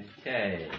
Okay.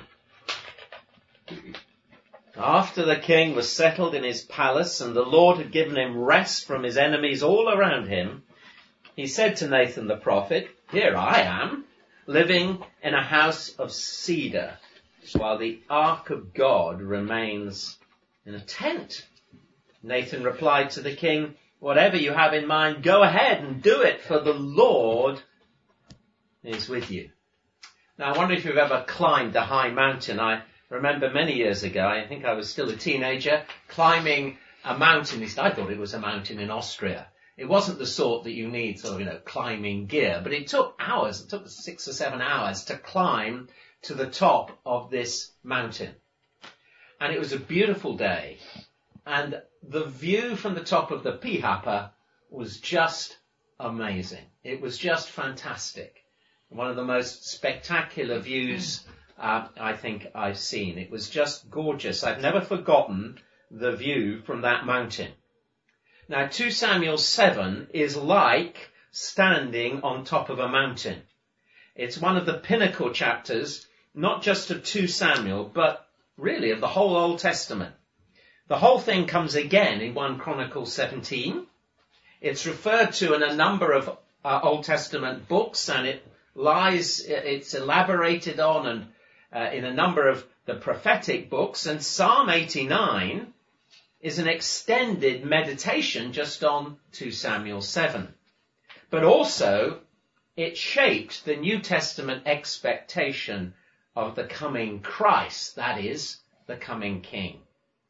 After the king was settled in his palace and the Lord had given him rest from his enemies all around him, he said to Nathan the prophet, "Here I am, living in a house of cedar, while the ark of God remains in a tent." Nathan replied to the king, "Whatever you have in mind, go ahead and do it, for the Lord is with you." Now, I wonder if you've ever climbed a high mountain. I remember many years ago, I think I was still a teenager, climbing a mountain. At least I thought it was a mountain in Austria. It wasn't the sort that you need sort of, climbing gear, but it took hours. It took 6 or 7 hours to climb to the top of this mountain. And it was a beautiful day. And the view from the top of the Pihapa was just amazing. It was just fantastic. One of the most spectacular views I think I've seen. It was just gorgeous. I've never forgotten the view from that mountain. Now, 2 Samuel 7 is like standing on top of a mountain. It's one of the pinnacle chapters, not just of 2 Samuel, but really of the whole Old Testament. The whole thing comes again in 1 Chronicles 17. It's referred to in a number of Old Testament books, and it's elaborated on and in a number of the prophetic books. And Psalm 89 is an extended meditation just on 2 Samuel 7. But also, it shaped the New Testament expectation of the coming Christ, that is, the coming King.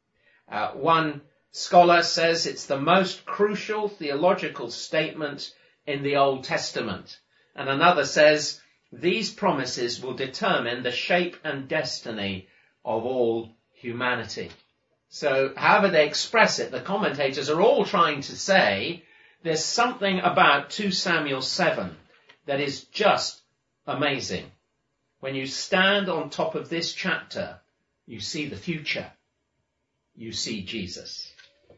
One scholar says it's the most crucial theological statement in the Old Testament. And another says, these promises will determine the shape and destiny of all humanity. So, however they express it, the commentators are all trying to say there's something about 2 Samuel 7 that is just amazing. When you stand on top of this chapter, you see the future. You see Jesus.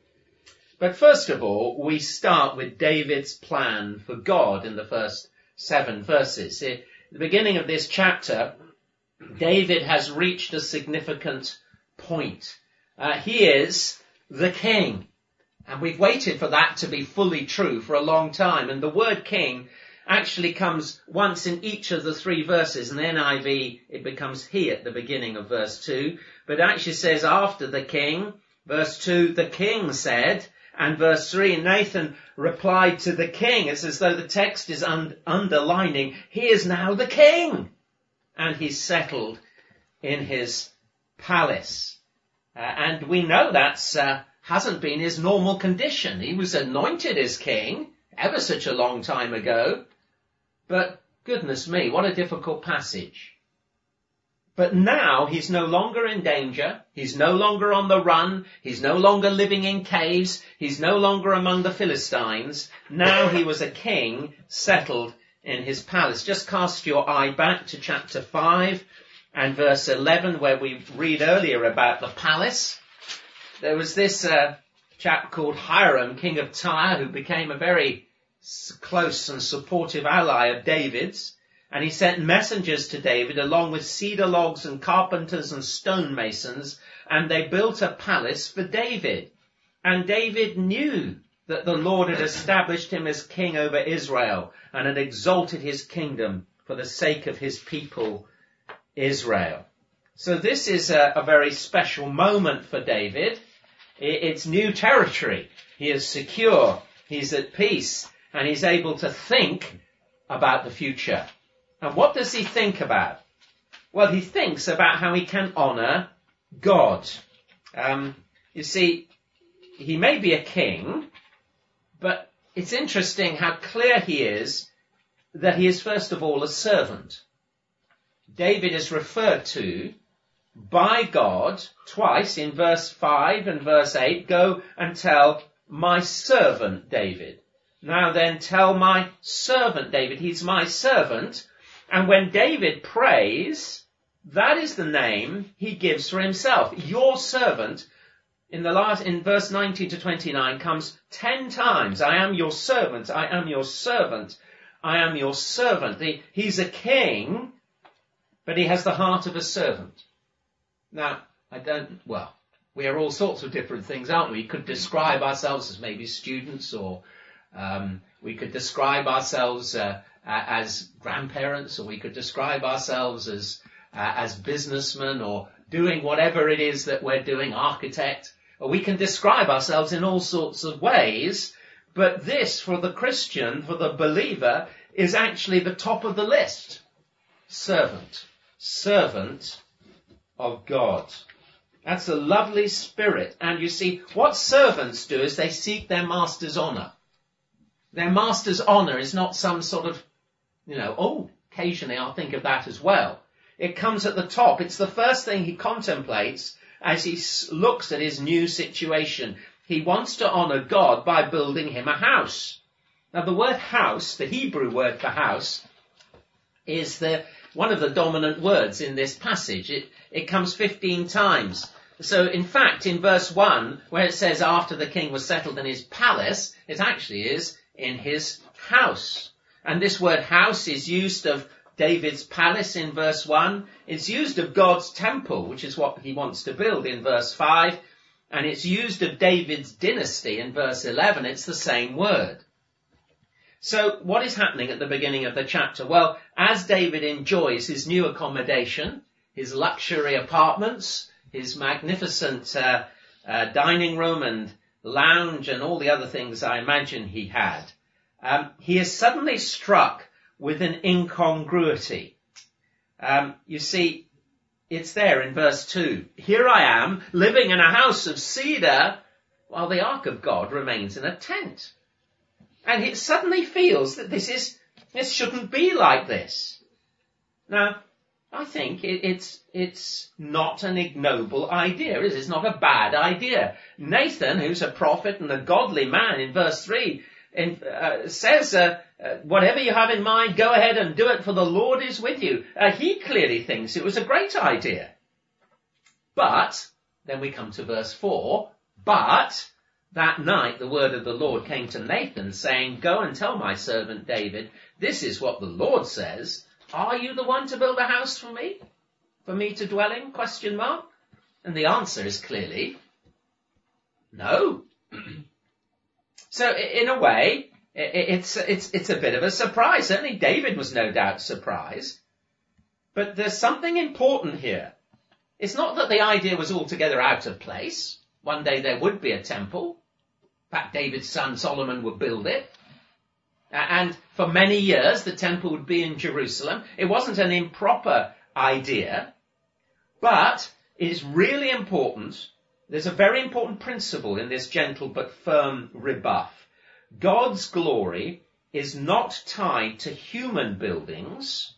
But first of all, we start with David's plan for God in the first 7 verses. At the beginning of this chapter, David has reached a significant point. He is the king. And we've waited for that to be fully true for a long time. And the word king actually comes once in each of the 3 verses. In the NIV, it becomes he at the beginning of verse 2. But it actually says after the king, verse 2, the king said, and verse 3, Nathan replied to the king. It's as though the text is underlining, he is now the king. And he's settled in his palace. And we know that's hasn't been his normal condition. He was anointed as king ever such a long time ago. But goodness me, what a difficult passage. But now he's no longer in danger. He's no longer on the run. He's no longer living in caves. He's no longer among the Philistines. Now he was a king settled in his palace. Just cast your eye back to chapter 5 and verse 11, where we read earlier about the palace. There was this chap called Hiram, king of Tyre, who became a very close and supportive ally of David's. And he sent messengers to David along with cedar logs and carpenters and stonemasons, and they built a palace for David. And David knew that the Lord had established him as king over Israel and had exalted his kingdom for the sake of his people, Israel. So this is a very special moment for David. It's new territory. He is secure, he's at peace, and he's able to think about the future. And what does he think about? Well, he thinks about how he can honour God. You see, he may be a king, but it's interesting how clear he is that he is first of all a servant. David is referred to by God twice in verse 5 and verse 8, go and tell my servant David. Now then, tell my servant David. He's my servant. And when David prays, that is the name he gives for himself. Your servant, in verse 19 to 29, comes 10 times. I am your servant. I am your servant. I am your servant. He's a king, but he has the heart of a servant. Now, we are all sorts of different things, aren't we? We could describe ourselves as maybe students, or we could describe ourselves as grandparents, or we could describe ourselves as businessmen, or doing whatever it is that we're doing, architect, or we can describe ourselves in all sorts of ways. But this, for the Christian, for the believer, is actually the top of the list. Servant. Servant of God. That's a lovely spirit. And you see, what servants do is they seek their master's honour. Their master's honour is not some sort of, occasionally I'll think of that as well. It comes at the top. It's the first thing he contemplates as he looks at his new situation. He wants to honour God by building him a house. Now the word house, the Hebrew word for house, is one of the dominant words in this passage. It comes 15 times. So in fact, in verse 1, where it says after the king was settled in his palace, it actually is in his house. And this word house is used of David's palace in verse 1. It's used of God's temple, which is what he wants to build in verse 5. And it's used of David's dynasty in verse 11. It's the same word. So what is happening at the beginning of the chapter? Well, as David enjoys his new accommodation, his luxury apartments, his magnificent dining room and lounge and all the other things I imagine he had, he is suddenly struck with an incongruity. You see, it's there in verse 2. Here I am, living in a house of cedar, while the ark of God remains in a tent. And he suddenly feels that this shouldn't be like this. Now, I think it's not an ignoble idea. It's not a bad idea. Nathan, who's a prophet and a godly man, in verse 3, says, whatever you have in mind, go ahead and do it, for the Lord is with you. He clearly thinks it was a great idea. But, then we come to verse 4, but that night the word of the Lord came to Nathan, saying, go and tell my servant David, this is what the Lord says. Are you the one to build a house for me? For me to dwell in? ? And the answer is clearly, no. So in a way, it's a bit of a surprise. Certainly David was no doubt surprised. But there's something important here. It's not that the idea was altogether out of place. One day there would be a temple. In fact, David's son Solomon would build it. And for many years, the temple would be in Jerusalem. It wasn't an improper idea, but it is really important. There's a very important principle in this gentle but firm rebuff. God's glory is not tied to human buildings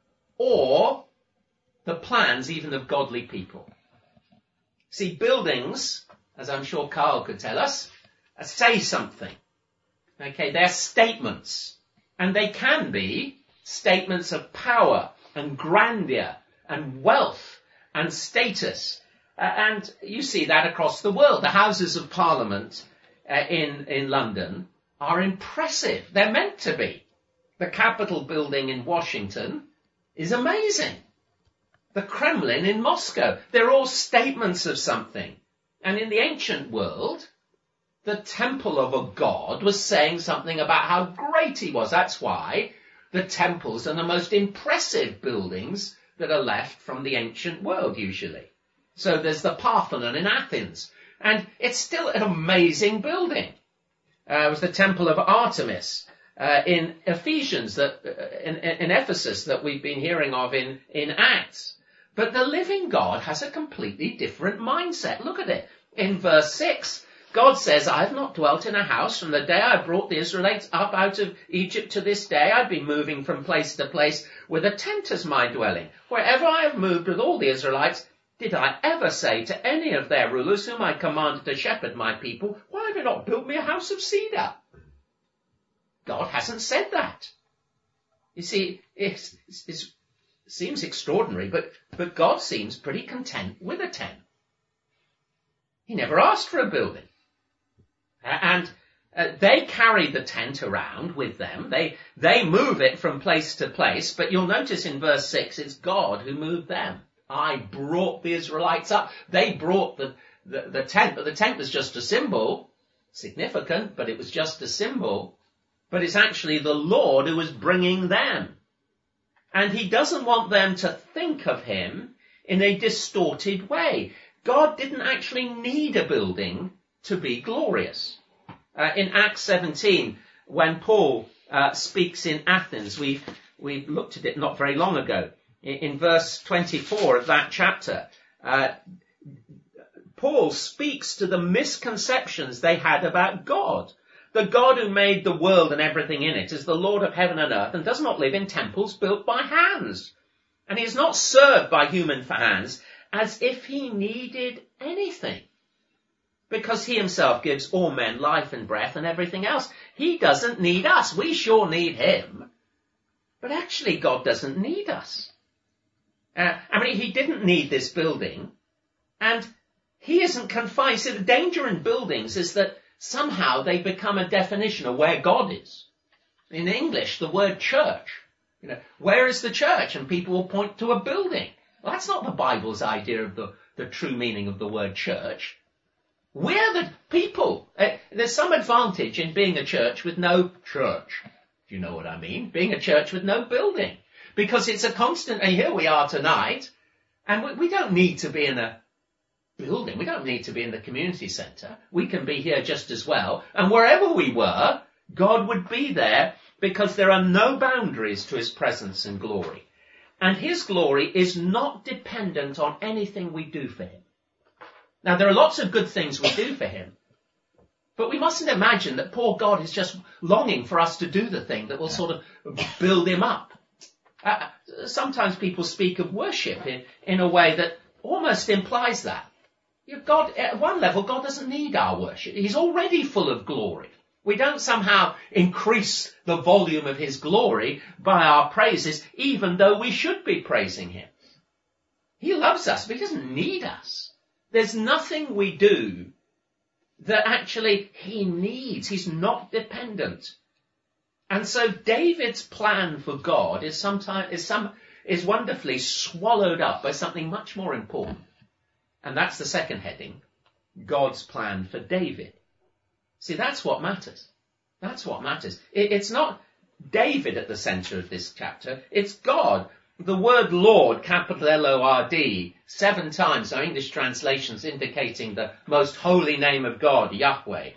or the plans even of godly people. See, buildings, as I'm sure Carl could tell us, say something. Okay, they're statements. And they can be statements of power and grandeur and wealth and status. And you see that across the world. The Houses of Parliament in London are impressive. They're meant to be. The Capitol building in Washington is amazing. The Kremlin in Moscow, they're all statements of something. And in the ancient world, the temple of a god was saying something about how great he was. That's why the temples are the most impressive buildings that are left from the ancient world, usually. So there's the Parthenon in Athens, and it's still an amazing building. It was the temple of Artemis in Ephesians, in Ephesus, that we've been hearing of in Acts. But the living God has a completely different mindset. Look at it. In verse 6, God says, I have not dwelt in a house from the day I brought the Israelites up out of Egypt to this day. I've been moving from place to place with a tent as my dwelling. Wherever I have moved with all the Israelites, did I ever say to any of their rulers whom I commanded to shepherd my people, why have you not built me a house of cedar? God hasn't said that. You see, it seems extraordinary, but God seems pretty content with a tent. He never asked for a building. And They carry the tent around with them. They move it from place to place. But you'll notice in verse 6, it's God who moved them. I brought the Israelites up. They brought the tent, but the tent was just a symbol. Significant, but it was just a symbol. But it's actually the Lord who was bringing them. And he doesn't want them to think of him in a distorted way. God didn't actually need a building to be glorious. In Acts 17, when Paul speaks in Athens, we looked at it not very long ago. In verse 24 of that chapter, Paul speaks to the misconceptions they had about God. The God who made the world and everything in it is the Lord of heaven and earth and does not live in temples built by hands. And he is not served by human hands as if he needed anything. Because he himself gives all men life and breath and everything else. He doesn't need us. We sure need him. But actually God doesn't need us. He didn't need this building. And he isn't confined. See, the danger in buildings is that somehow they become a definition of where God is. In English, the word church. Where is the church? And people will point to a building. Well, that's not the Bible's idea of the true meaning of the word church. We're the people. There's some advantage in being a church with no church. Do you know what I mean? Being a church with no building. Because it's a constant, and here we are tonight, and we don't need to be in a building. We don't need to be in the community centre. We can be here just as well. And wherever we were, God would be there because there are no boundaries to his presence and glory. And his glory is not dependent on anything we do for him. Now, there are lots of good things we do for him, but we mustn't imagine that poor God is just longing for us to do the thing that will sort of build him up. Sometimes people speak of worship in a way that almost implies that. God, at one level, God doesn't need our worship. He's already full of glory. We don't somehow increase the volume of his glory by our praises, even though we should be praising him. He loves us, but he doesn't need us. There's nothing we do that actually he needs. He's not dependent. And so David's plan for God is wonderfully swallowed up by something much more important. And that's the second heading, God's plan for David. See, that's what matters. That's what matters. It's not David at the centre of this chapter. It's God. The word Lord, capital L-O-R-D, 7 times, our English translations indicating the most holy name of God, Yahweh.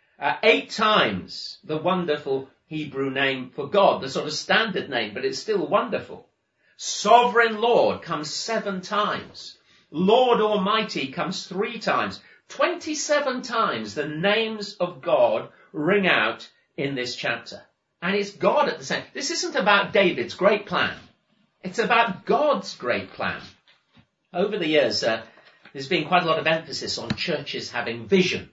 8 times the wonderful Hebrew name for God, the sort of standard name, but it's still wonderful. Sovereign Lord comes 7 times. Lord Almighty comes 3 times. 27 times the names of God ring out in this chapter. And it's God at the center. This isn't about David's great plan. It's about God's great plan. Over the years, there's been quite a lot of emphasis on churches having vision.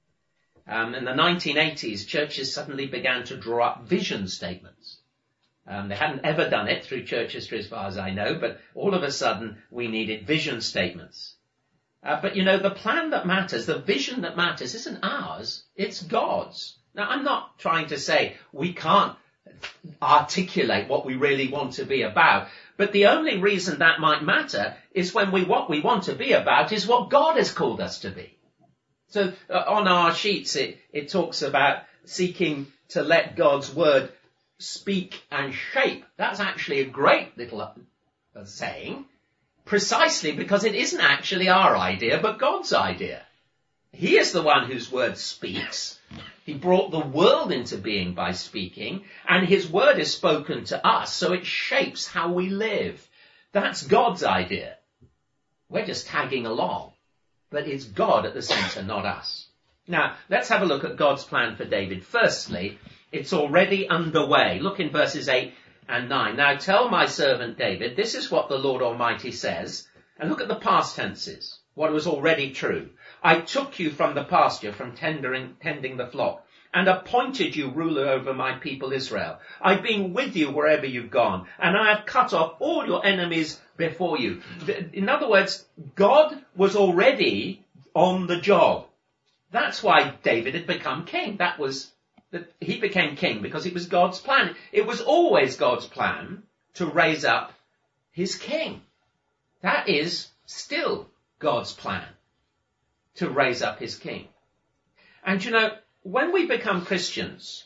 In the 1980s, churches suddenly began to draw up vision statements. They hadn't ever done it through church history as far as I know, but all of a sudden we needed vision statements. But the plan that matters, the vision that matters isn't ours, it's God's. Now, I'm not trying to say we can't articulate what we really want to be about, but the only reason that might matter is when what we want to be about is what God has called us to be. So on our sheets it talks about seeking to let God's word speak and shape. That's actually a great little saying, precisely because it isn't actually our idea but God's idea. He is the one whose word speaks. He brought the world into being by speaking, and his word is spoken to us, so it shapes how we live. That's God's idea. We're just tagging along, but it's God at the centre, not us. Now, let's have a look at God's plan for David. Firstly, it's already underway. Look in verses 8 and 9. Now tell my servant David, this is what the Lord Almighty says, and look at the past tenses, what was already true. I took you from the pasture, from tending the flock, and appointed you ruler over my people Israel. I've been with you wherever you've gone, and I have cut off all your enemies before you. In other words, God was already on the job. That's why David had become king. He became king because it was God's plan. It was always God's plan to raise up his king. That is still God's plan, to raise up his king. And when we become Christians,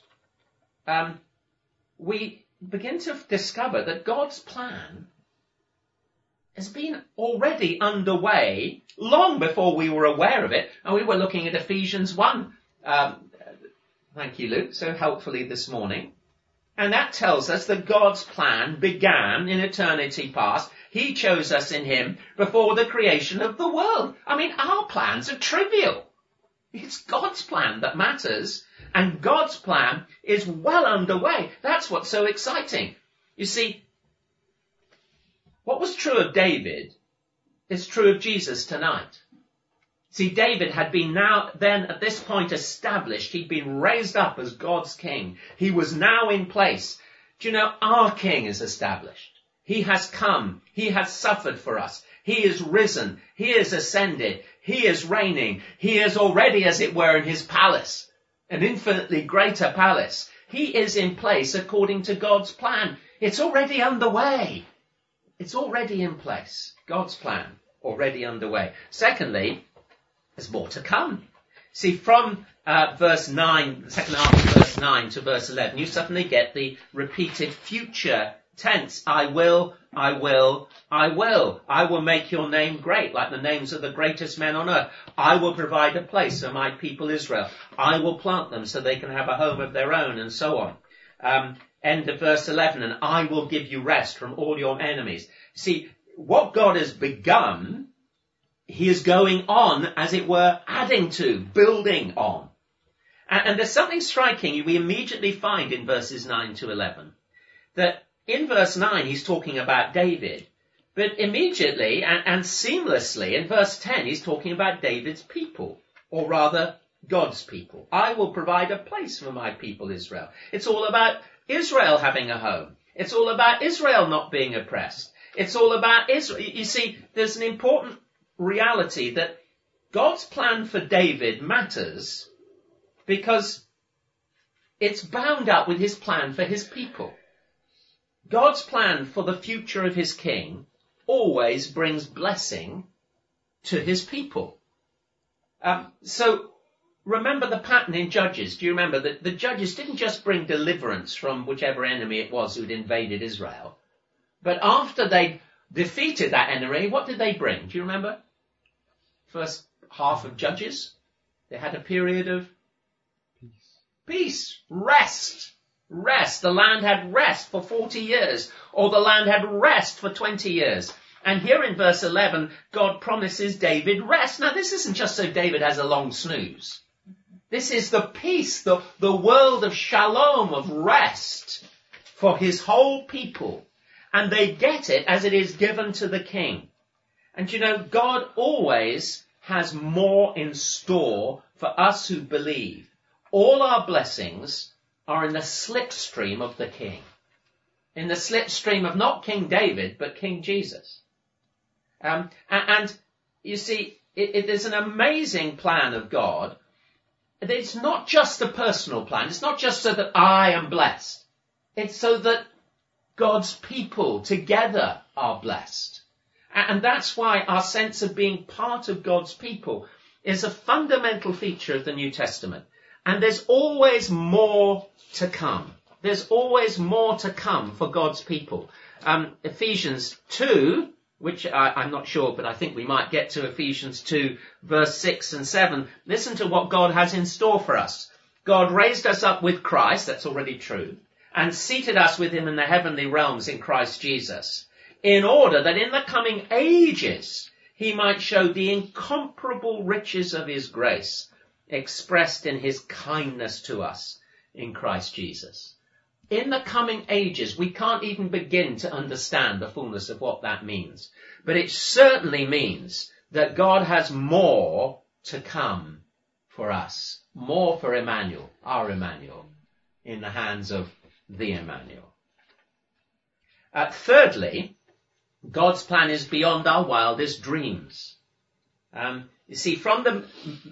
we begin to discover that God's plan has been already underway long before we were aware of it. And we were looking at Ephesians 1. Thank you, Luke, so helpfully this morning. And that tells us that God's plan began in eternity past. He chose us in him before the creation of the world. I mean, our plans are trivial. It's God's plan that matters, and God's plan is well underway. That's what's so exciting. You see, what was true of David is true of Jesus tonight. See, David had been at this point established. He'd been raised up as God's king. He was now in place. Do you know, our king is established. He has come. He has suffered for us. He is risen. He is ascended. He is reigning. He is already, as it were, in his palace, an infinitely greater palace. He is in place according to God's plan. It's already underway. It's already in place. God's plan already underway. Secondly, there's more to come. See, from verse 9, the second half of verse 9 to verse 11, you suddenly get the repeated future tense. I will, I will, I will. I will make your name great, like the names of the greatest men on earth. I will provide a place for my people Israel. I will plant them so they can have a home of their own, and so on. End of verse 11, and I will give you rest from all your enemies. See, what God has begun, he is going on, as it were, adding to, building on. And there's something striking we immediately find in verses 9 to 11. That in verse 9 he's talking about David, but immediately and seamlessly in verse 10 he's talking about David's people, or rather God's people. I will provide a place for my people Israel. It's all about Israel having a home. It's all about Israel not being oppressed. It's all about Israel. You see, there's an important reality that God's plan for David matters because it's bound up with his plan for his people. God's plan for the future of his king always brings blessing to his people. So remember the pattern in Judges. Do you remember that the Judges didn't just bring deliverance from whichever enemy it was who'd invaded Israel, but after they defeated that enemy, what did they bring? Do you remember? First half of Judges, they had a period of peace, rest. The land had rest for 40 years, or the land had rest for 20 years. And here in verse 11, God promises David rest. Now, this isn't just so David has a long snooze. This is the peace, the world of shalom, of rest for his whole people. And they get it as it is given to the king. And you know, God always has more in store for us who believe. All our blessings are in the slipstream of the king. In the slipstream of not King David, but King Jesus. And you see, it is an amazing plan of God. It's not just a personal plan. It's not just so that I am blessed. It's so that God's people together are blessed. And that's why our sense of being part of God's people is a fundamental feature of the New Testament. And there's always more to come. There's always more to come for God's people. Ephesians 2, which I'm not sure, but I think we might get to Ephesians 2, verse 6 and 7. Listen to what God has in store for us. God raised us up with Christ, that's already true, and seated us with him in the heavenly realms in Christ Jesus, in order that in the coming ages he might show the incomparable riches of his grace, expressed in his kindness to us in Christ Jesus. In the coming ages, we can't even begin to understand the fullness of what that means. But it certainly means that God has more to come for us. More for Emmanuel, our Emmanuel, in the hands of the Emmanuel. Thirdly, God's plan is beyond our wildest dreams. You see, from the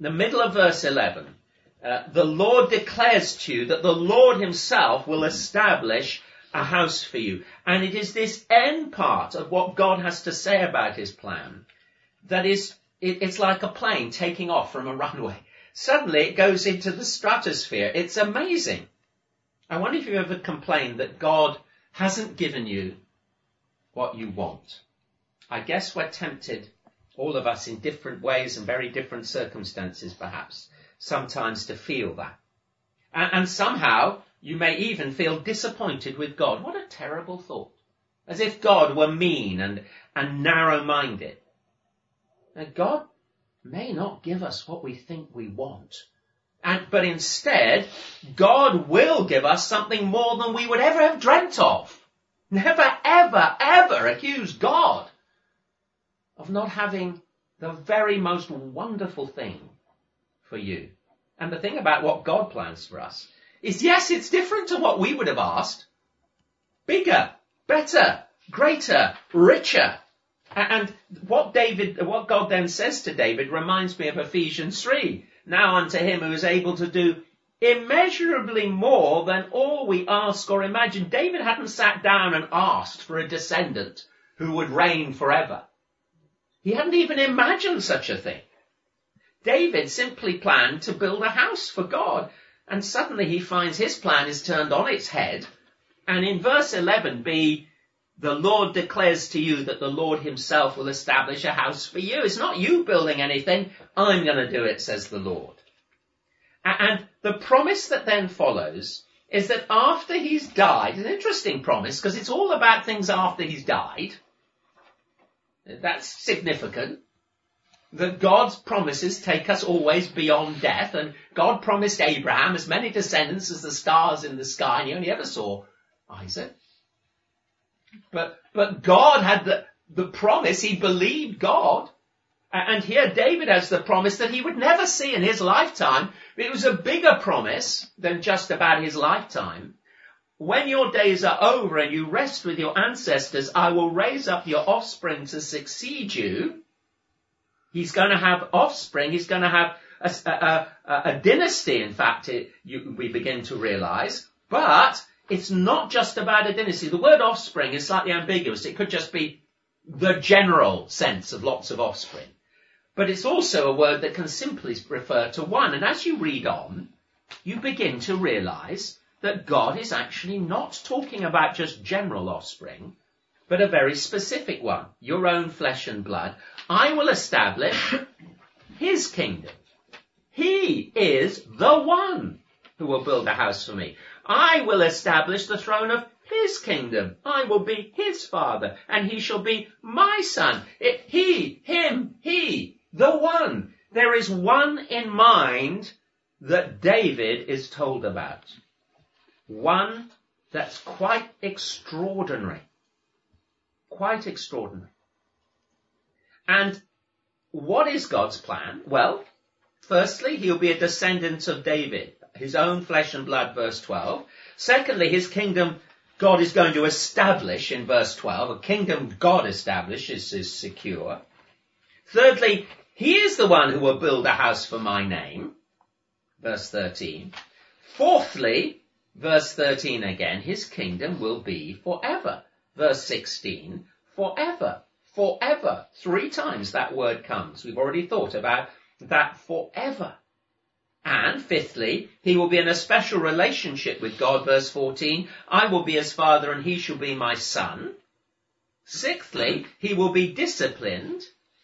the middle of verse 11, the Lord declares to you that the Lord himself will establish a house for you. And it is this end part of what God has to say about his plan that is, it's like a plane taking off from a runway. Suddenly it goes into the stratosphere. It's amazing. I wonder if you ever complained that God hasn't given you what you want. I guess we're tempted, all of us in different ways and very different circumstances perhaps, sometimes to feel that. And somehow you may even feel disappointed with God. What a terrible thought. As if God were mean and narrow-minded. Now, God may not give us what we think we want. But instead, God will give us something more than we would ever have dreamt of. Never, ever, ever accuse God of not having the very most wonderful thing for you. And the thing about what God plans for us is, yes, it's different to what we would have asked. Bigger, better, greater, richer. And what God then says to David reminds me of Ephesians 3. Now unto him who is able to do immeasurably more than all we ask or imagine. David hadn't sat down and asked for a descendant who would reign forever. He hadn't even imagined such a thing. David simply planned to build a house for God. And suddenly he finds his plan is turned on its head. And in verse 11b, the Lord declares to you that the Lord himself will establish a house for you. It's not you building anything. I'm going to do it, says the Lord. And the promise that then follows is that after he's died, an interesting promise because it's all about things after he's died. That's significant. That God's promises take us always beyond death. And God promised Abraham as many descendants as the stars in the sky, and he only ever saw Isaac. But God had the promise. He believed God. And here David has the promise that he would never see in his lifetime. It was a bigger promise than just about his lifetime. When your days are over and you rest with your ancestors, I will raise up your offspring to succeed you. He's going to have offspring. He's going to have a dynasty, in fact, we begin to realize. But it's not just about a dynasty. The word offspring is slightly ambiguous. It could just be the general sense of lots of offspring. But it's also a word that can simply refer to one. And as you read on, you begin to realize that God is actually not talking about just general offspring, but a very specific one, your own flesh and blood. I will establish his kingdom. He is the one who will build a house for me. I will establish the throne of his kingdom. I will be his father, and he shall be my son. He, the one. There is one in mind that David is told about. One that's quite extraordinary. Quite extraordinary. And what is God's plan? Well, firstly, he'll be a descendant of David, his own flesh and blood, verse 12. Secondly, his kingdom God is going to establish in verse 12. A kingdom God establishes is secure. Thirdly, he is the one who will build a house for my name, verse 13. Fourthly, verse 13 again, his kingdom will be forever. Verse 16, forever, forever. 3 times that word comes. We've already thought about that forever. And fifthly, he will be in a special relationship with God, verse 14. I will be his father and he shall be my son. Sixthly, he will be disciplined,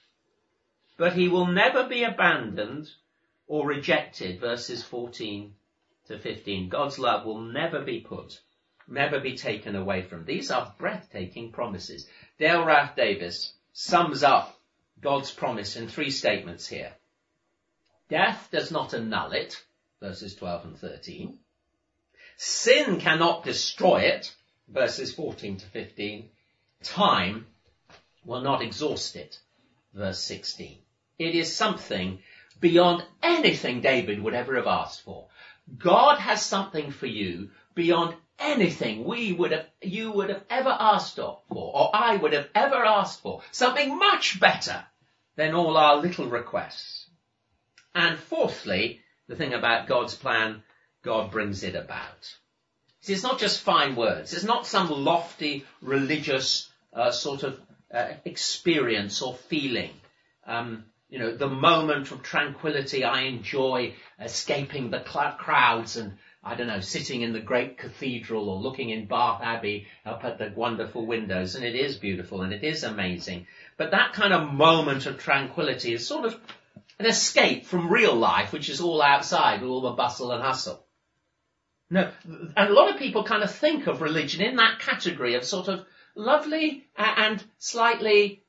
but he will never be abandoned or rejected, verses 14 to 15. God's love will never be taken away from. These are breathtaking promises. Dale Ralph Davis sums up God's promise in 3 statements here. Death does not annul it, verses 12 and 13. Sin cannot destroy it, verses 14 to 15. Time will not exhaust it, verse 16. It is something beyond anything David would ever have asked for. God has something for you beyond anything you would have ever asked for, or I would have ever asked for. Something much better than all our little requests. And fourthly, the thing about God's plan, God brings it about. See, it's not just fine words. It's not some lofty religious experience or feeling. The moment of tranquility I enjoy, escaping the crowds and, sitting in the great cathedral or looking in Bath Abbey up at the wonderful windows. And it is beautiful and it is amazing. But that kind of moment of tranquility is sort of an escape from real life, which is all outside with all the bustle and hustle. No, and a lot of people kind of think of religion in that category of sort of lovely and slightly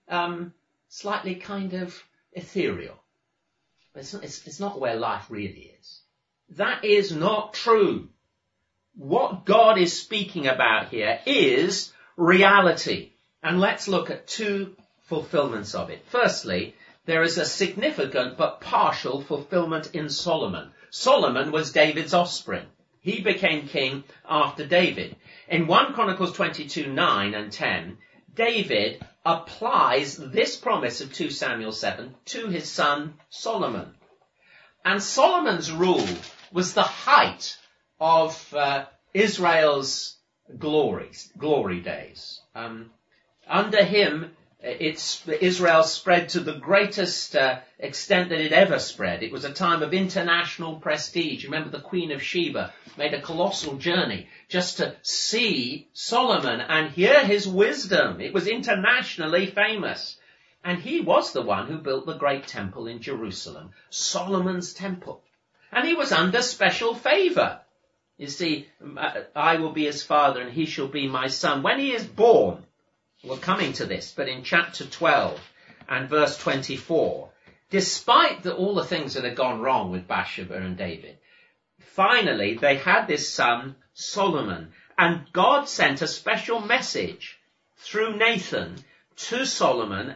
kind of ethereal. But it's not where life really is. That is not true. What God is speaking about here is reality. And let's look at two fulfillments of it. Firstly, there is a significant but partial fulfillment in Solomon. Solomon was David's offspring. He became king after David. In 1 Chronicles 22:9 and 10, David applies this promise of 2 Samuel 7 to his son Solomon. And Solomon's rule was the height of Israel's glory days. Under him, Israel spread to the greatest extent that it ever spread. It was a time of international prestige. Remember, the Queen of Sheba made a colossal journey just to see Solomon and hear his wisdom. It was internationally famous. And he was the one who built the great temple in Jerusalem, Solomon's temple. And he was under special favor. You see, I will be his father and he shall be my son. When he is born, we're coming to this, but in chapter 12 and verse 24, despite all the things that had gone wrong with Bathsheba and David, finally they had this son, Solomon, and God sent a special message through Nathan to Solomon,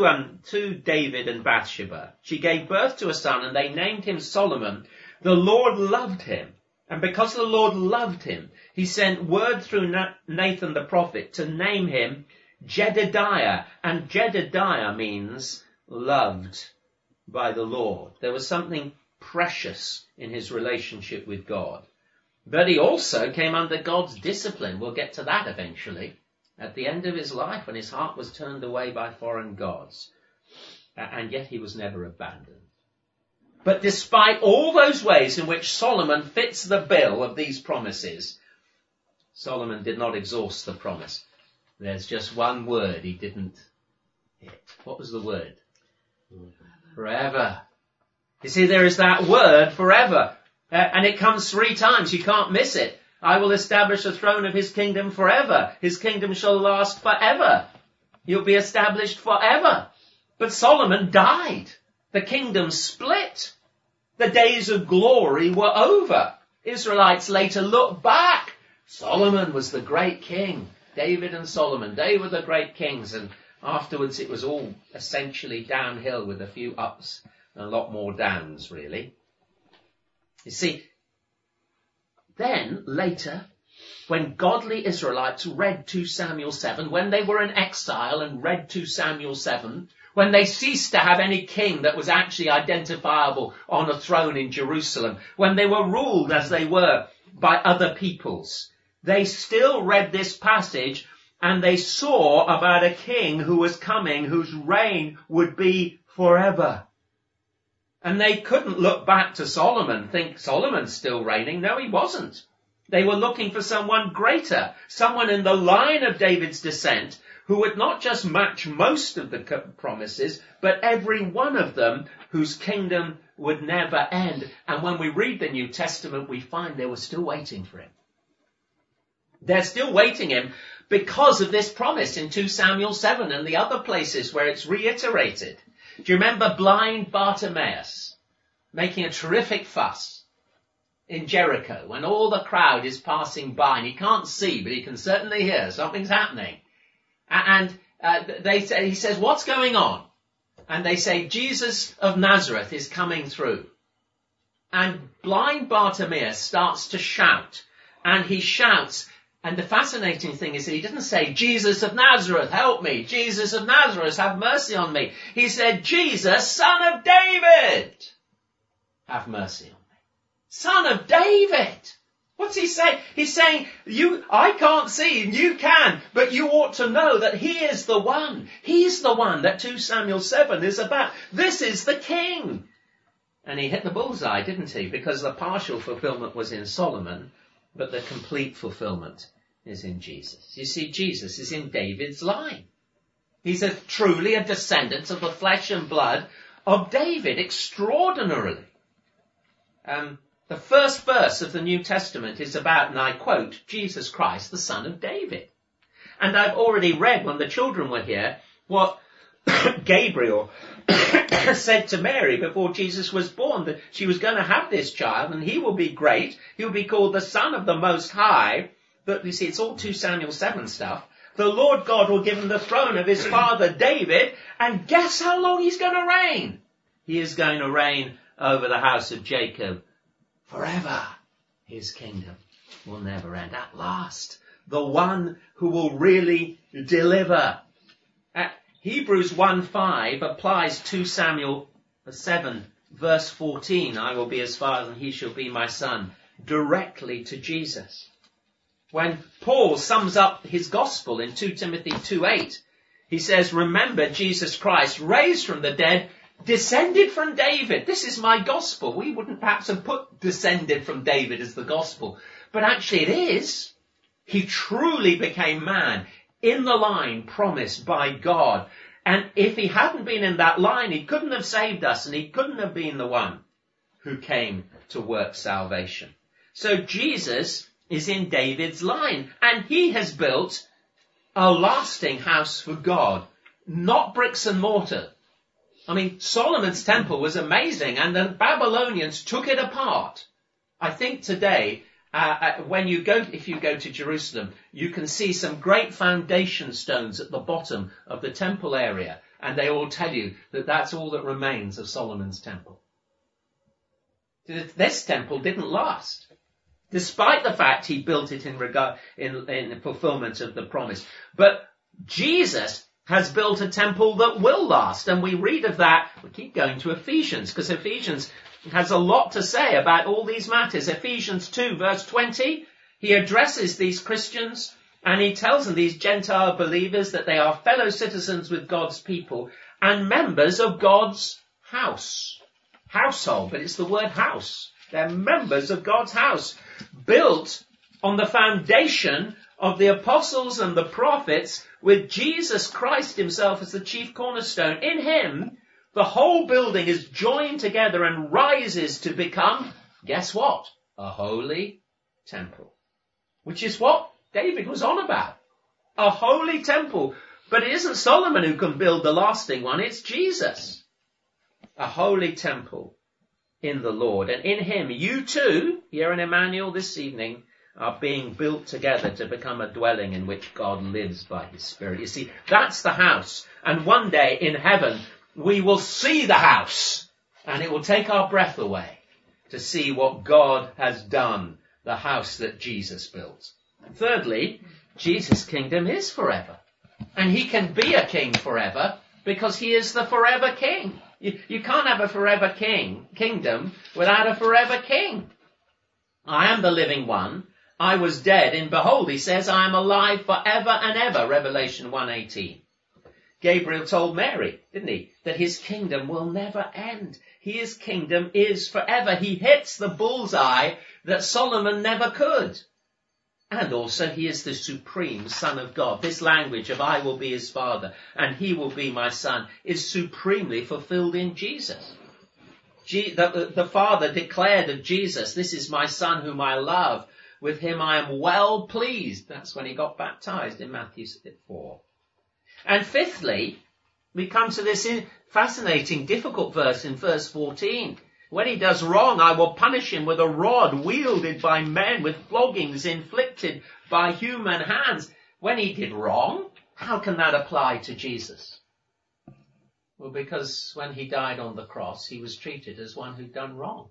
to David and Bathsheba. She gave birth to a son and they named him Solomon. The Lord loved him. And because the Lord loved him, he sent word through Nathan the prophet to name him Jedediah. And Jedediah means loved by the Lord. There was something precious in his relationship with God. But he also came under God's discipline. We'll get to that eventually. At the end of his life, when his heart was turned away by foreign gods. And yet he was never abandoned. But despite all those ways in which Solomon fits the bill of these promises, Solomon did not exhaust the promise. There's just one word he didn't hit. What was the word? Forever. You see, there is that word, forever. And it comes 3 times. You can't miss it. I will establish the throne of his kingdom forever. His kingdom shall last forever. He'll be established forever. But Solomon died. The kingdom split. The days of glory were over. Israelites later look back. Solomon was the great king. David and Solomon, they were the great kings. And afterwards it was all essentially downhill with a few ups and a lot more downs, really. You see, then later, when godly Israelites read 2 Samuel 7, when they were in exile and read 2 Samuel 7, when they ceased to have any king that was actually identifiable on a throne in Jerusalem, when they were ruled as they were by other peoples, they still read this passage and they saw about a king who was coming, whose reign would be forever. And they couldn't look back to Solomon, think Solomon's still reigning. No, he wasn't. They were looking for someone greater, someone in the line of David's descent who would not just match most of the promises, but every one of them whose kingdom would never end. And when we read the New Testament, we find they were still waiting for him. They're still waiting him because of this promise in 2 Samuel 7 and the other places where it's reiterated. Do you remember blind Bartimaeus making a terrific fuss in Jericho when all the crowd is passing by and he can't see, but he can certainly hear something's happening? And he says, what's going on? And they say, Jesus of Nazareth is coming through. And blind Bartimaeus starts to shout. And he shouts. And the fascinating thing is that he doesn't say, Jesus of Nazareth, help me. Jesus of Nazareth, have mercy on me. He said, Jesus, son of David. have mercy on me. Son of David! What's he saying? He's saying, I can't see and you can, but you ought to know that he is the one. He's the one that 2 Samuel 7 is about. This is the king. And he hit the bullseye, didn't he? Because the partial fulfillment was in Solomon, but the complete fulfillment is in Jesus. You see, Jesus is in David's line. He's truly a descendant of the flesh and blood of David, extraordinarily. The first verse of the New Testament is about, and I quote, Jesus Christ, the Son of David. And I've already read when the children were here what Gabriel said to Mary before Jesus was born, that she was going to have this child and he will be great. He will be called the Son of the Most High. But you see, it's all 2 Samuel 7 stuff. The Lord God will give him the throne of his father David, and guess how long he's going to reign? He is going to reign over the house of Jacob forever. His kingdom will never end. At last, the one who will really deliver. Hebrews 1:5 applies 2 Samuel 7 verse 14. I will be his father and he shall be my son, directly to Jesus. When Paul sums up his gospel in 2 Timothy 2:8, he says, remember Jesus Christ, raised from the dead, descended from David. This is my gospel. We wouldn't perhaps have put descended from David as the gospel, but actually it is. He truly became man in the line promised by God. And if he hadn't been in that line, he couldn't have saved us, and he couldn't have been the one who came to work salvation. So Jesus is in David's line, and he has built a lasting house for God, not bricks and mortar. I mean, Solomon's temple was amazing, and the Babylonians took it apart. I think today, if you go to Jerusalem, you can see some great foundation stones at the bottom of the temple area, and they all tell you that that's all that remains of Solomon's temple. This temple didn't last, despite the fact he built it in fulfillment of the promise. But Jesus has built a temple that will last, and we read of that. We keep going to Ephesians, because Ephesians has a lot to say about all these matters. Ephesians 2 verse 20, he addresses these Christians and he tells them, these Gentile believers, that they are fellow citizens with God's people and members of God's household, but it's the word house. They're members of God's house, built on the foundation of the apostles and the prophets, with Jesus Christ himself as the chief cornerstone. In him, the whole building is joined together and rises to become, guess what? A holy temple. Which is what David was on about. A holy temple. But it isn't Solomon who can build the lasting one, it's Jesus. A holy temple in the Lord. And in him, you too, here in Emmanuel this evening, are being built together to become a dwelling in which God lives by his Spirit. You see, that's the house. And one day in heaven, we will see the house, and it will take our breath away to see what God has done, the house that Jesus built. Thirdly, Jesus' kingdom is forever. And he can be a king forever because he is the forever king. You can't have a forever kingdom without a forever king. I am the living one. I was dead, and behold, he says, I am alive forever and ever, Revelation 1:18. Gabriel told Mary, didn't he, that his kingdom will never end. His kingdom is forever. He hits the bullseye that Solomon never could. And also he is the supreme Son of God. This language of I will be his father and he will be my son is supremely fulfilled in Jesus. The Father declared of Jesus, this is my son whom I love. With him I am well pleased. That's when he got baptized in Matthew 4. And fifthly, we come to this fascinating, difficult verse in verse 14. When he does wrong, I will punish him with a rod wielded by men, with floggings inflicted by human hands. When he did wrong, how can that apply to Jesus? Well, because when he died on the cross, he was treated as one who'd done wrong.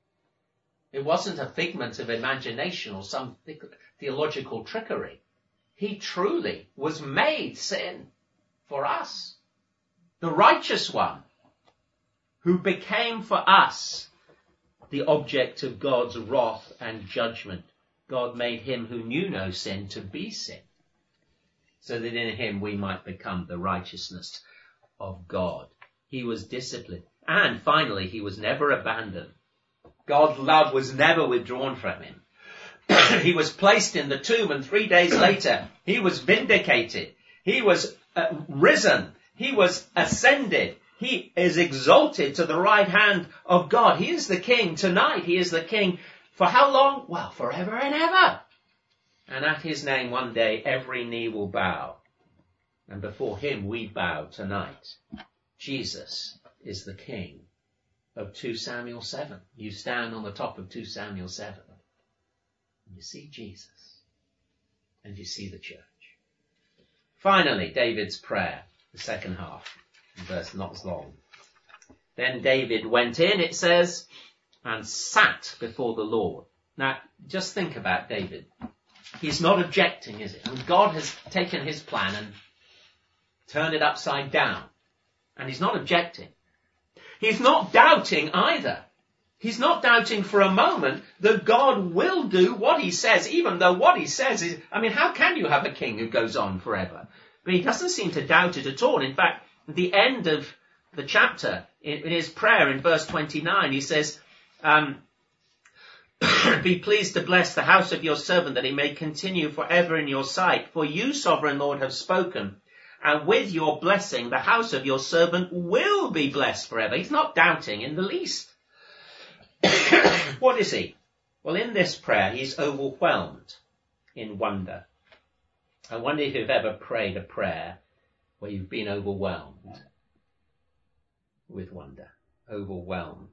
It wasn't a figment of imagination or some theological trickery. He truly was made sin for us. The righteous one who became for us the object of God's wrath and judgment. God made him who knew no sin to be sin, so that in him we might become the righteousness of God. He was disciplined. And finally, he was never abandoned. God's love was never withdrawn from him. He was placed in the tomb, and 3 days later, he was vindicated. He was risen. He was ascended. He is exalted to the right hand of God. He is the king tonight. He is the king for how long? Well, forever and ever. And at his name one day every knee will bow. And before him we bow tonight. Jesus is the king of 2 Samuel 7. You stand on the top of 2 Samuel 7. And you see Jesus. And you see the church. Finally, David's prayer, the second half, verse not as long. Then David went in, it says, and sat before the Lord. Now, just think about David. He's not objecting, is it? And God has taken his plan and turned it upside down. And he's not objecting. He's not doubting either. He's not doubting for a moment that God will do what he says, even though what he says is, how can you have a king who goes on forever? But he doesn't seem to doubt it at all. In fact, at the end of the chapter, in his prayer in verse 29, he says, be pleased to bless the house of your servant, that he may continue forever in your sight. For you, sovereign Lord, have spoken, and with your blessing, the house of your servant will be blessed forever. He's not doubting in the least. What is he? Well, in this prayer, he's overwhelmed in wonder. I wonder if you've ever prayed a prayer where you've been overwhelmed with wonder. Overwhelmed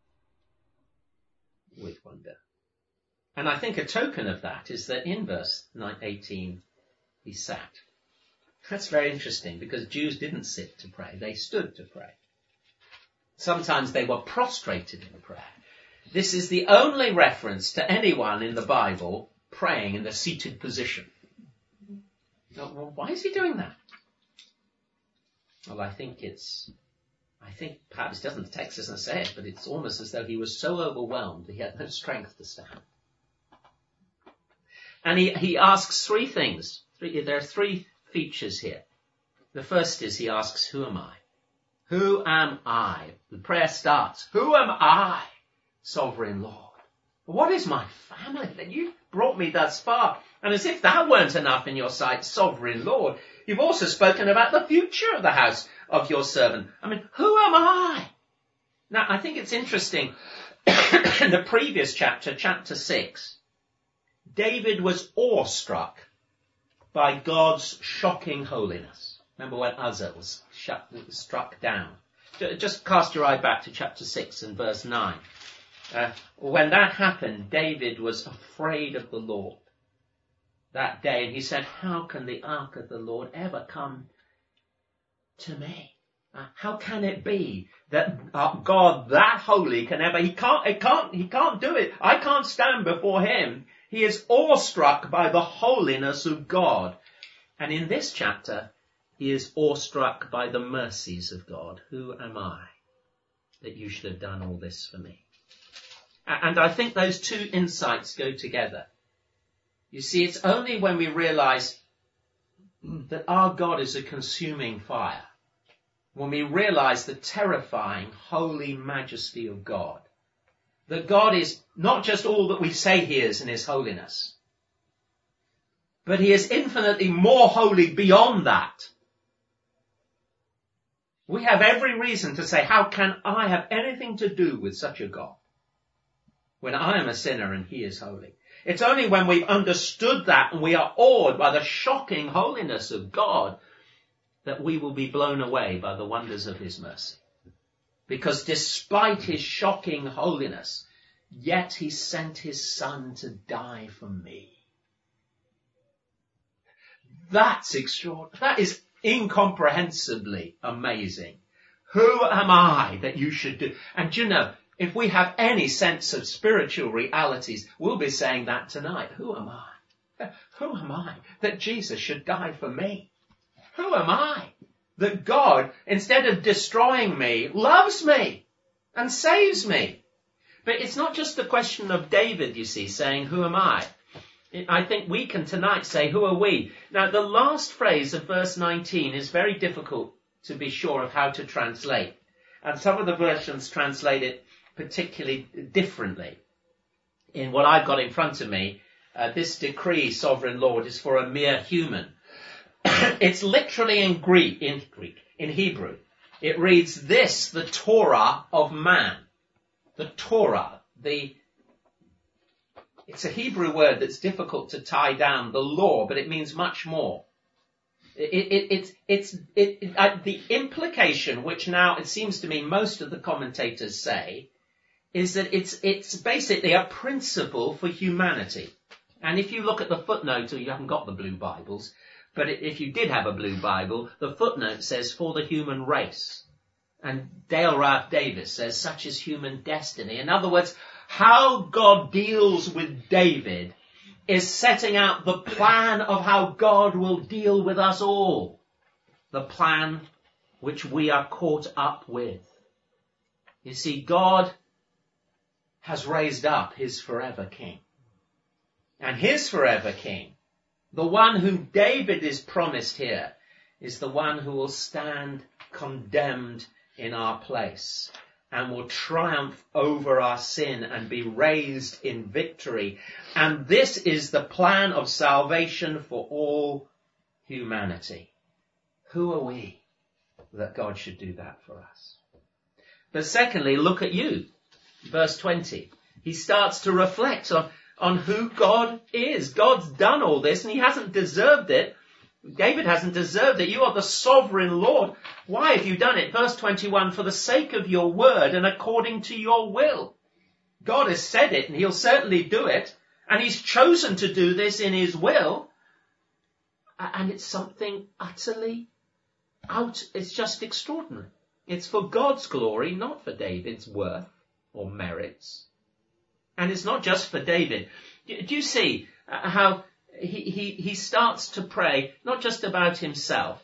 with wonder. And I think a token of that is that in verse 18, he sat. That's very interesting, because Jews didn't sit to pray. They stood to pray. Sometimes they were prostrated in prayer. This is the only reference to anyone in the Bible praying in the seated position. Well, why is he doing that? Well, I think perhaps the text doesn't say it, but it's almost as though he was so overwhelmed that he had no strength to stand. And he asks three things. There are three features here. The first is he asks, who am I? Who am I? The prayer starts, who am I, sovereign Lord? What is my family that you've brought me thus far? And as if that weren't enough in your sight, sovereign Lord, you've also spoken about the future of the house of your servant. Who am I? Now, I think it's interesting. In the previous chapter, chapter 6, David was awestruck by God's shocking holiness. Remember when Uzzah was struck down? Just cast your eye back to chapter 6 and verse 9. When that happened, David was afraid of the Lord that day, and he said, how can the ark of the Lord ever come to me? How can it be that God that holy can ever, he can't do it. I can't stand before him. He is awestruck by the holiness of God. And in this chapter, he is awestruck by the mercies of God. Who am I that you should have done all this for me? And I think those two insights go together. You see, it's only when we realize that our God is a consuming fire, when we realize the terrifying, holy majesty of God, that God is not just all that we say he is in his holiness, but he is infinitely more holy beyond that. We have every reason to say, how can I have anything to do with such a God when I am a sinner and he is holy? It's only when we've understood that and we are awed by the shocking holiness of God that we will be blown away by the wonders of his mercy. Because despite his shocking holiness, yet he sent his son to die for me. That's extraordinary. That is incomprehensibly amazing. Who am I that you should do? And you know, if we have any sense of spiritual realities, we'll be saying that tonight. Who am I? Who am I that Jesus should die for me? Who am I that God, instead of destroying me, loves me and saves me? But it's not just the question of David, you see, saying, who am I? I think we can tonight say, who are we? Now, the last phrase of verse 19 is very difficult to be sure of how to translate. And some of the versions translate it particularly differently. In what I've got in front of me, this decree, Sovereign Lord, is for a mere human. It's literally in Hebrew. It reads this, the Torah of man. The Torah, it's a Hebrew word that's difficult to tie down, the law, but it means much more. The implication, which now it seems to me most of the commentators say, is that it's basically a principle for humanity. And if you look at the footnote, or you haven't got the blue Bibles, but if you did have a blue Bible, the footnote says for the human race. And Dale Ralph Davis says such is human destiny. In other words, how God deals with David is setting out the plan of how God will deal with us all. The plan which we are caught up with. You see, God has raised up his forever king. And his forever king, the one whom David is promised here, is the one who will stand condemned in our place and will triumph over our sin and be raised in victory. And this is the plan of salvation for all humanity. Who are we that God should do that for us? But secondly, look at you. Verse 20. He starts to reflect on who God is. God's done all this and he hasn't deserved it. David hasn't deserved it. You are the sovereign Lord. Why have you done it? Verse 21, for the sake of your word and according to your will. God has said it and he'll certainly do it. And he's chosen to do this in his will. And it's something utterly it's just extraordinary. It's for God's glory, not for David's worth or merits. And it's not just for David. Do you see how he starts to pray, not just about himself,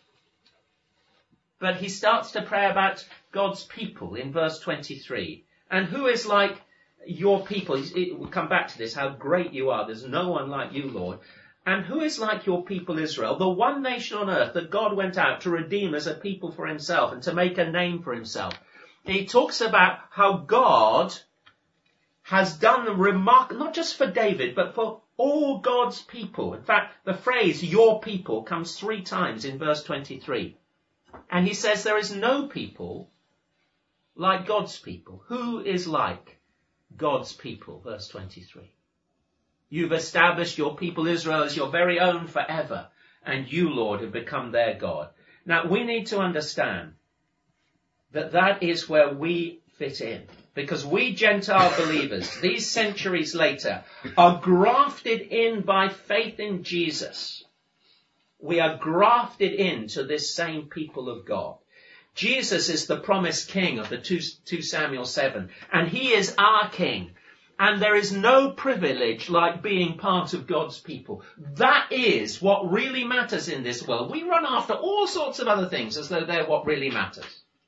but he starts to pray about God's people in verse 23. And who is like your people? We'll come back to this, how great you are. There's no one like you, Lord. And who is like your people Israel, the one nation on earth that God went out to redeem as a people for himself and to make a name for himself? And he talks about how God has done the not just for David, but for all God's people. In fact, the phrase, your people, comes 3 times in verse 23. And he says there is no people like God's people. Who is like God's people? Verse 23. You've established your people Israel as your very own forever. And you, Lord, have become their God. Now, we need to understand that is where we fit in. Because we Gentile believers, these centuries later, are grafted in by faith in Jesus. We are grafted into this same people of God. Jesus is the promised king of the 2 Samuel 7, and he is our king. And there is no privilege like being part of God's people. That is what really matters in this world. We run after all sorts of other things as though they're what really matters.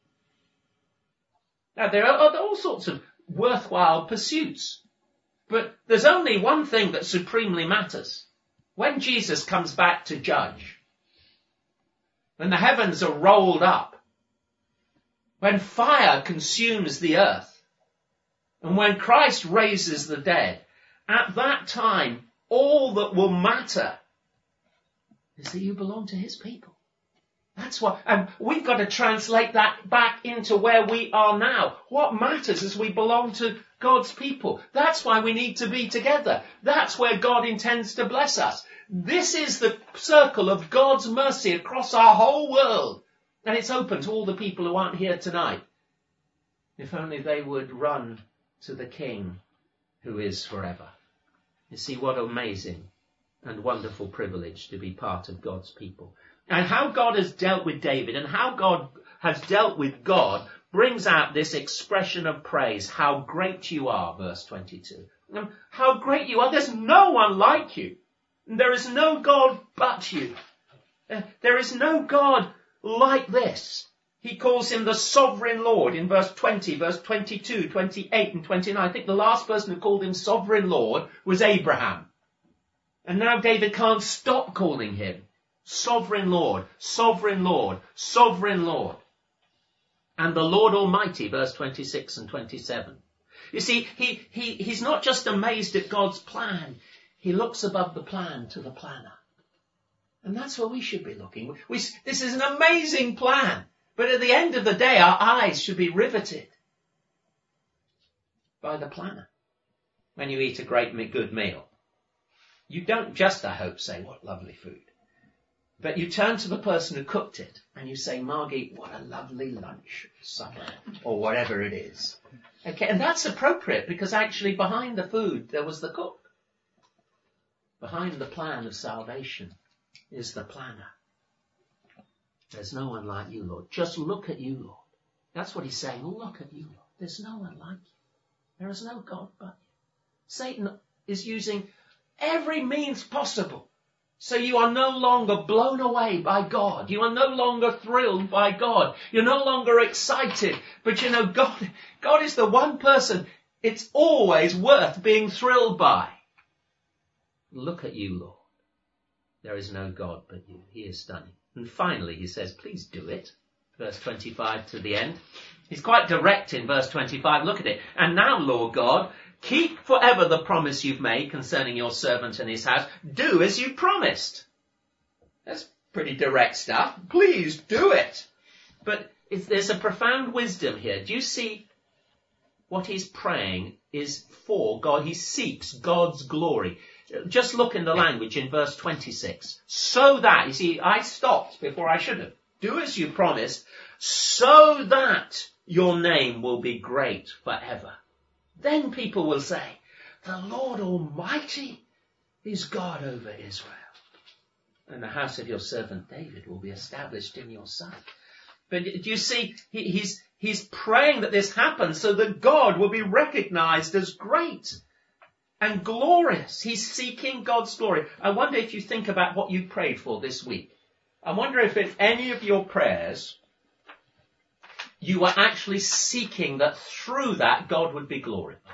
Now, there are all sorts of worthwhile pursuits. But there's only one thing that supremely matters. When Jesus comes back to judge, when the heavens are rolled up, when fire consumes the earth, and when Christ raises the dead, at that time, all that will matter is that you belong to his people. That's what, and we've got to translate that back into where we are now. What matters is we belong to God's people. That's why we need to be together. That's where God intends to bless us. This is the circle of God's mercy across our whole world. And it's open to all the people who aren't here tonight. If only they would run to the King who is forever. You see, what amazing and wonderful privilege to be part of God's people. And how God has dealt with David and how God has dealt with God brings out this expression of praise. How great you are, verse 22. How great you are. There's no one like you. There is no God but you. There is no God like this. He calls him the sovereign Lord in verse 20, verse 22, 28 and 29. I think the last person who called him sovereign Lord was Abraham. And now David can't stop calling him sovereign Lord, sovereign Lord, sovereign Lord. And the Lord Almighty, verse 26 and 27. You see, he's not just amazed at God's plan. He looks above the plan to the planner. And that's where we should be looking. This is an amazing plan. But at the end of the day, our eyes should be riveted by the planner. When you eat a good meal, you don't just, I hope, say, what lovely food. But you turn to the person who cooked it and you say, Margie, what a lovely lunch, supper, or whatever it is. Okay, and that's appropriate because actually behind the food there was the cook. Behind the plan of salvation is the planner. There's no one like you, Lord. Just look at you, Lord. That's what he's saying. Look at you, Lord. There's no one like you. There is no God but you. Satan is using every means possible. So you are no longer blown away by God. You are no longer thrilled by God. You're no longer excited. But you know, God is the one person it's always worth being thrilled by. Look at you, Lord. There is no God but you. He is stunning. And finally, he says, please do it. Verse 25 to the end. He's quite direct in verse 25. Look at it. And now, Lord God, keep forever the promise you've made concerning your servant and his house. Do as you promised. That's pretty direct stuff. Please do it. But there's a profound wisdom here. Do you see what he's praying is for God? He seeks God's glory. Just look in the language in verse 26. So that, you see, I stopped before I should have. Do as you promised, so that your name will be great forever. Then people will say, the Lord Almighty is God over Israel. And the house of your servant David will be established in your son. But do you see, he's praying that this happens so that God will be recognized as great and glorious. He's seeking God's glory. I wonder if you think about what you prayed for this week. I wonder if in any of your prayers you were actually seeking that through that God would be glorified.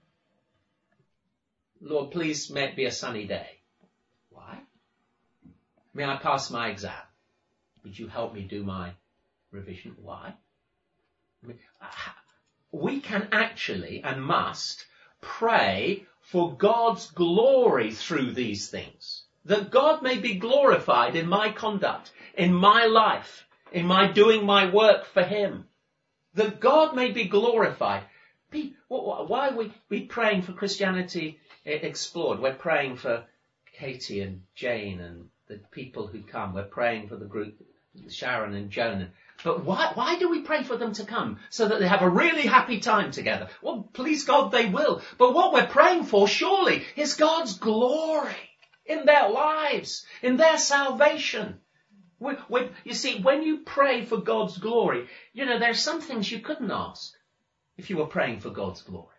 Lord, please may it be a sunny day. Why? May I pass my exam? Would you help me do my revision? Why? We can actually and must pray for God's glory through these things. That God may be glorified in my conduct, in my life, in my doing my work for him. That God may be glorified. Why are we praying for Christianity Explored? We're praying for Katie and Jane and the people who come. We're praying for the group, Sharon and Joan. But why do we pray for them to come? So that they have a really happy time together. Well, please God, they will. But what we're praying for, surely, is God's glory in their lives, in their salvation. You see, when you pray for God's glory, you know, there are some things you couldn't ask if you were praying for God's glory.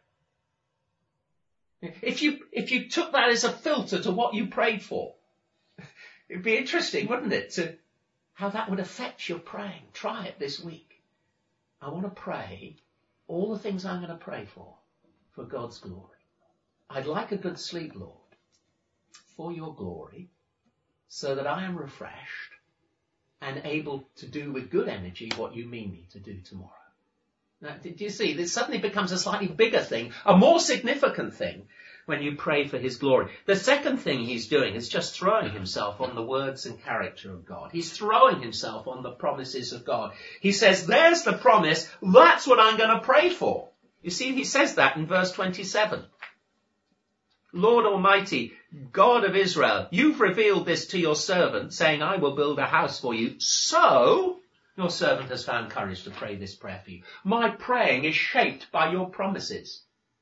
If you took that as a filter to what you prayed for, it'd be interesting, wouldn't it, to how that would affect your praying. Try it this week. I want to pray all the things I'm going to pray for God's glory. I'd like a good sleep, Lord, for your glory, so that I am refreshed and able to do with good energy what you mean me to do tomorrow. Now, do you see, this suddenly becomes a slightly bigger thing, a more significant thing, when you pray for his glory. The second thing he's doing is just throwing himself on the words and character of God. He's throwing himself on the promises of God. He says, there's the promise, that's what I'm going to pray for. You see, he says that in verse 27. Lord Almighty, God of Israel, you've revealed this to your servant, saying, I will build a house for you. So your servant has found courage to pray this prayer for you. My praying is shaped by your promises.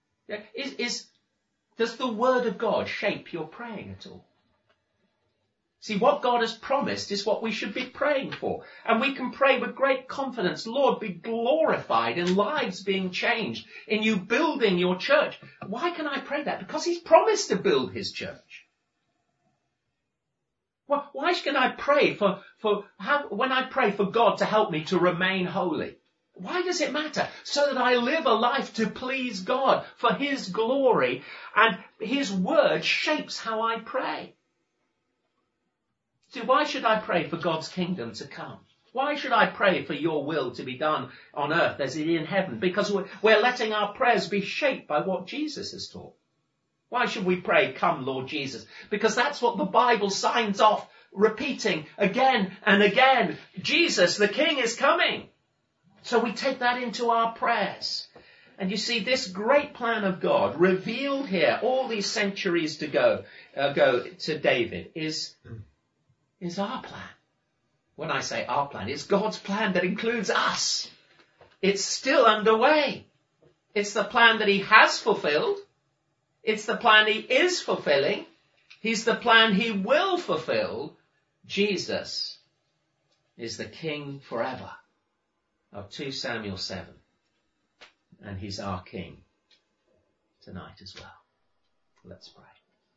Does the word of God shape your praying at all? See, what God has promised is what we should be praying for. And we can pray with great confidence, Lord, be glorified in lives being changed, in you building your church. Why can I pray that? Because he's promised to build his church. Why can I pray for when I pray for God to help me to remain holy, why does it matter? So that I live a life to please God for His glory, and His word shapes how I pray. See, why should I pray for God's kingdom to come? Why should I pray for your will to be done on earth as it is in heaven? Because we're letting our prayers be shaped by what Jesus has taught. Why should we pray, "Come, Lord Jesus"? Because that's what the Bible signs off, repeating again and again. Jesus, the King, is coming. So we take that into our prayers. And you see, this great plan of God revealed here all these centuries ago to David is our plan. When I say our plan, it's God's plan that includes us. It's still underway. It's the plan that He has fulfilled. It's the plan He is fulfilling. He's the plan He will fulfill. Jesus is the King forever of 2 Samuel 7. And He's our King tonight as well. Let's pray.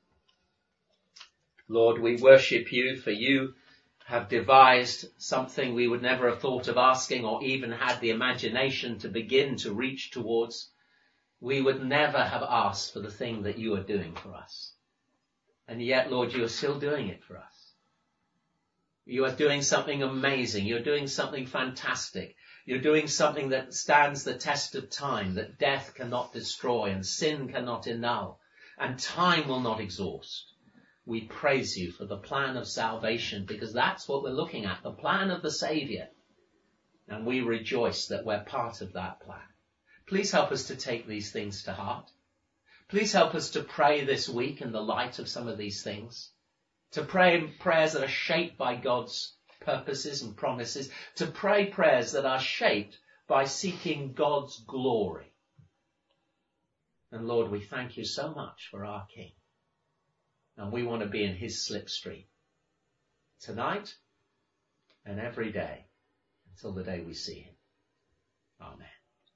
Lord, we worship You, for You have devised something we would never have thought of asking or even had the imagination to begin to reach towards. We would never have asked for the thing that You are doing for us. And yet, Lord, You are still doing it for us. You are doing something amazing. You're doing something fantastic. You're doing something that stands the test of time, that death cannot destroy and sin cannot annul and time will not exhaust. We praise You for the plan of salvation, because that's what we're looking at, the plan of the Saviour. And we rejoice that we're part of that plan. Please help us to take these things to heart. Please help us to pray this week in the light of some of these things, to pray prayers that are shaped by God's purposes and promises, to pray prayers that are shaped by seeking God's glory. And Lord, we thank You so much for our King. And we want to be in His slipstream tonight and every day until the day we see Him. Amen.